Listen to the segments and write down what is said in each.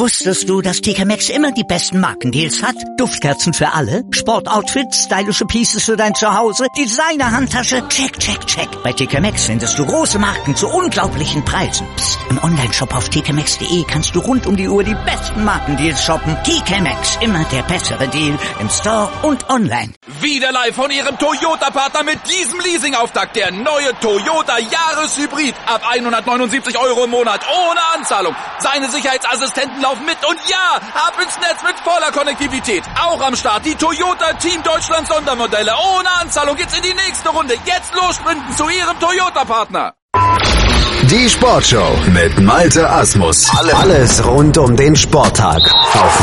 Wusstest du, dass TK Maxx immer die besten Markendeals hat? Duftkerzen für alle, Sportoutfits, stylische Pieces für dein Zuhause, Designer-Handtasche, check, check, check. Bei TK Maxx findest du große Marken zu unglaublichen Preisen. Psst. Im Onlineshop auf tkmaxx.de kannst du rund um die Uhr die besten Markendeals shoppen. TK Maxx, immer der bessere Deal im Store und online. Wieder live von Ihrem Toyota-Partner mit diesem Leasing-Auftakt. Der neue Toyota Jahreshybrid. Ab 179 € im Monat. Ohne Anzahlung. Seine Sicherheitsassistenten laufen mit. Und ja, ab ins Netz mit voller Konnektivität. Auch am Start die Toyota Team Deutschland Sondermodelle. Ohne Anzahlung geht's in die nächste Runde. Jetzt los sprinten zu Ihrem Toyota-Partner. Die Sportshow mit Malte Asmus. Alles rund um den Sporttag auf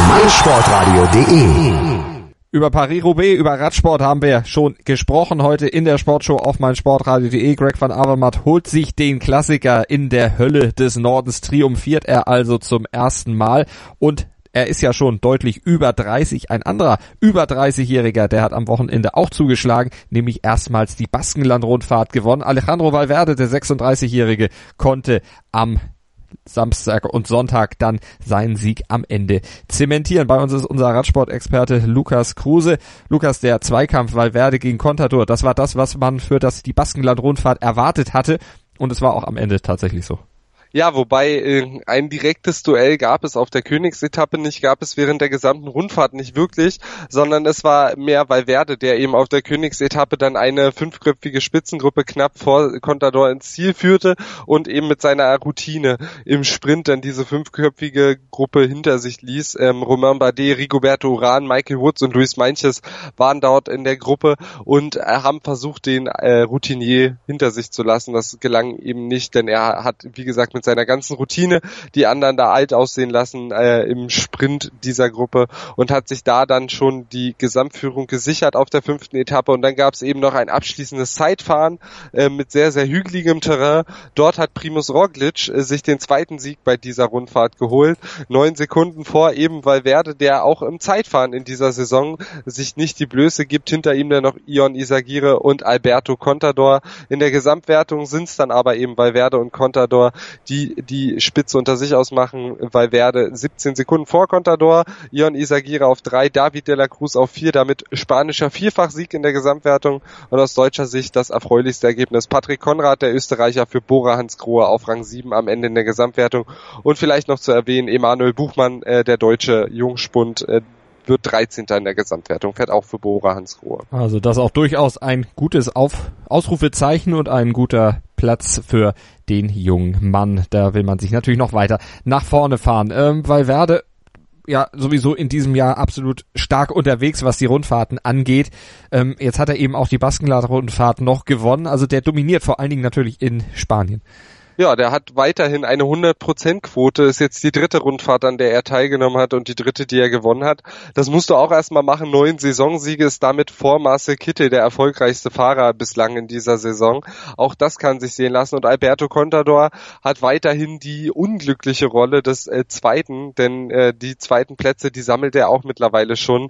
meinsportradio.de. Über Paris-Roubaix, über Radsport haben wir schon gesprochen heute in der Sportshow auf meinsportradio.de. Greg van Avermaet holt sich den Klassiker in der Hölle des Nordens, triumphiert er also zum ersten Mal und er ist ja schon deutlich über 30. Ein anderer über 30-Jähriger, der hat am Wochenende auch zugeschlagen, nämlich erstmals die Baskenland-Rundfahrt gewonnen. Alejandro Valverde, der 36-Jährige, konnte am Samstag und Sonntag dann seinen Sieg am Ende zementieren. Bei uns ist unser Radsport-Experte Lukas Kruse. Lukas, der Zweikampf Valverde gegen Contador, das war das, was man für die Baskenland-Rundfahrt erwartet hatte und es war auch am Ende tatsächlich so. Ja, wobei ein direktes Duell gab es auf der Königsetappe nicht, gab es während der gesamten Rundfahrt nicht wirklich, sondern es war mehr Valverde, der eben auf der Königsetappe dann eine fünfköpfige Spitzengruppe knapp vor Contador ins Ziel führte und eben mit seiner Routine im Sprint dann diese fünfköpfige Gruppe hinter sich ließ. Romain Bardet, Rigoberto Urán, Michael Woods und Luis Meintjes waren dort in der Gruppe und haben versucht, den Routinier hinter sich zu lassen. Das gelang eben nicht, denn er hat, wie gesagt, mit seiner ganzen Routine die anderen da alt aussehen lassen im Sprint dieser Gruppe und hat sich da dann schon die Gesamtführung gesichert auf der 5. Etappe und dann gab es eben noch ein abschließendes Zeitfahren mit sehr, sehr hügeligem Terrain. Dort hat Primož Roglič sich den zweiten Sieg bei dieser Rundfahrt geholt, 9 Sekunden vor eben Valverde, der auch im Zeitfahren in dieser Saison sich nicht die Blöße gibt. Hinter ihm dann noch Ion Izagirre und Alberto Contador. In der Gesamtwertung sind es dann aber eben Valverde und Contador, die Spitze unter sich ausmachen. Valverde 17 Sekunden vor Contador, Ion Izagirre auf 3, David de la Cruz auf 4, damit spanischer Vierfachsieg in der Gesamtwertung und aus deutscher Sicht das erfreulichste Ergebnis. Patrick Konrad, der Österreicher, für Bora Hansgrohe auf Rang 7 am Ende in der Gesamtwertung und vielleicht noch zu erwähnen, Emanuel Buchmann, der deutsche Jungspund, wird 13. in der Gesamtwertung, fährt auch für Bora Hansgrohe. Also das auch durchaus ein gutes Ausrufezeichen und ein guter Platz für den jungen Mann. Da will man sich natürlich noch weiter nach vorne fahren. Valverde ja sowieso in diesem Jahr absolut stark unterwegs, was die Rundfahrten angeht. Jetzt hat er eben auch die Baskenland-Rundfahrt noch gewonnen. Also der dominiert vor allen Dingen natürlich in Spanien. Ja, der hat weiterhin eine 100%-Quote, ist jetzt die dritte Rundfahrt, an der er teilgenommen hat und die dritte, die er gewonnen hat. Das musst du auch erstmal machen. 9 Saisonsiege, ist damit vor Marcel Kittel der erfolgreichste Fahrer bislang in dieser Saison. Auch das kann sich sehen lassen und Alberto Contador hat weiterhin die unglückliche Rolle des Zweiten, denn die zweiten Plätze, die sammelt er auch mittlerweile schon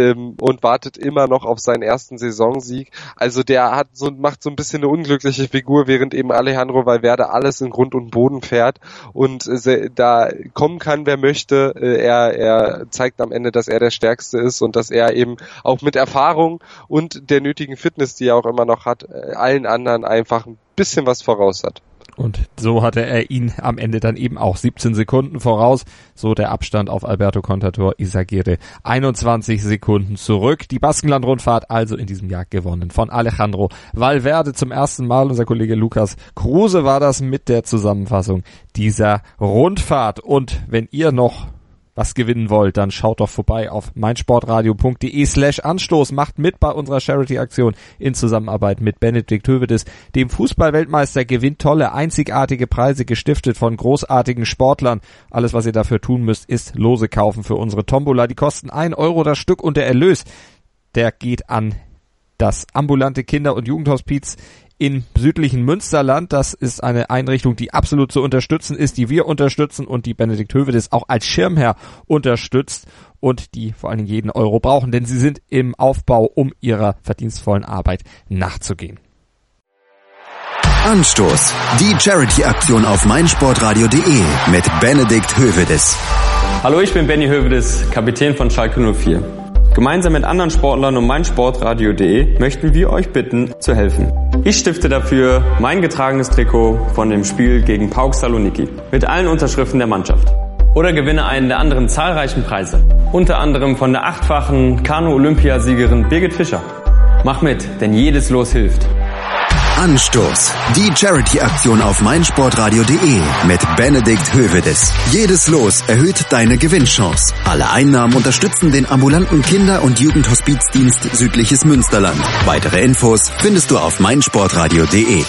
und wartet immer noch auf seinen ersten Saisonsieg. Also der macht so ein bisschen eine unglückliche Figur, während eben Alejandro Valverde alles in Grund und Boden fährt und da kommen kann, wer möchte. Er zeigt am Ende, dass er der Stärkste ist und dass er eben auch mit Erfahrung und der nötigen Fitness, die er auch immer noch hat, allen anderen einfach ein bisschen was voraus hat. Und so hatte er ihn am Ende dann eben auch 17 Sekunden voraus. So der Abstand auf Alberto Contador, Izagirre 21 Sekunden zurück. Die Baskenland-Rundfahrt also in diesem Jahr gewonnen von Alejandro Valverde zum ersten Mal. Unser Kollege Lukas Kruse war das mit der Zusammenfassung dieser Rundfahrt. Und wenn ihr noch was gewinnen wollt, dann schaut doch vorbei auf meinsportradio.de/Anstoß. Macht mit bei unserer Charity-Aktion in Zusammenarbeit mit Benedikt Hövedes, dem Fußball-Weltmeister. Gewinnt tolle, einzigartige Preise, gestiftet von großartigen Sportlern. Alles, was ihr dafür tun müsst, ist Lose kaufen für unsere Tombola. Die kosten 1 € das Stück und der Erlös, der geht an das ambulante Kinder- und Jugendhospiz im südlichen Münsterland. Das ist eine Einrichtung, die absolut zu unterstützen ist, die wir unterstützen und die Benedikt Hövedes auch als Schirmherr unterstützt und die vor allen Dingen jeden Euro brauchen, denn sie sind im Aufbau, um ihrer verdienstvollen Arbeit nachzugehen. Anstoß. Die Charity-Aktion auf meinsportradio.de mit Benedikt Hövedes. Hallo, ich bin Benny Hövedes, Kapitän von Schalke 04. Gemeinsam mit anderen Sportlern und meinsportradio.de möchten wir euch bitten, zu helfen. Ich stifte dafür mein getragenes Trikot von dem Spiel gegen PAOK Saloniki mit allen Unterschriften der Mannschaft. Oder gewinne einen der anderen zahlreichen Preise. Unter anderem von der 8-fachen Kanu-Olympiasiegerin Birgit Fischer. Mach mit, denn jedes Los hilft. Anstoß. Die Charity-Aktion auf meinsportradio.de mit Benedikt Hövedes. Jedes Los erhöht deine Gewinnchance. Alle Einnahmen unterstützen den ambulanten Kinder- und Jugendhospizdienst Südliches Münsterland. Weitere Infos findest du auf meinsportradio.de.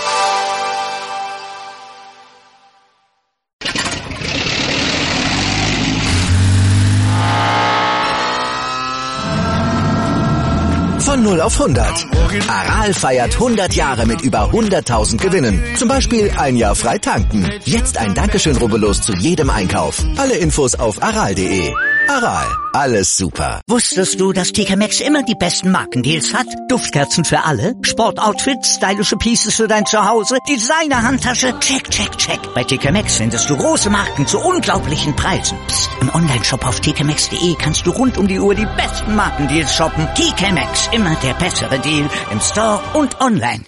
Von 0 auf 100. Aral feiert 100 Jahre mit über 100.000 Gewinnen. Zum Beispiel ein Jahr frei tanken. Jetzt ein Dankeschön, rubbellos zu jedem Einkauf. Alle Infos auf aral.de. Aral, alles super. Wusstest du, dass TK Maxx immer die besten Markendeals hat? Duftkerzen für alle, Sportoutfits, stylische Pieces für dein Zuhause, Designer-Handtasche, check, check, check. Bei TK Maxx findest du große Marken zu unglaublichen Preisen. Psst. Im Onlineshop auf tkmaxx.de kannst du rund um die Uhr die besten Markendeals shoppen. TK Maxx, immer der bessere Deal im Store und online.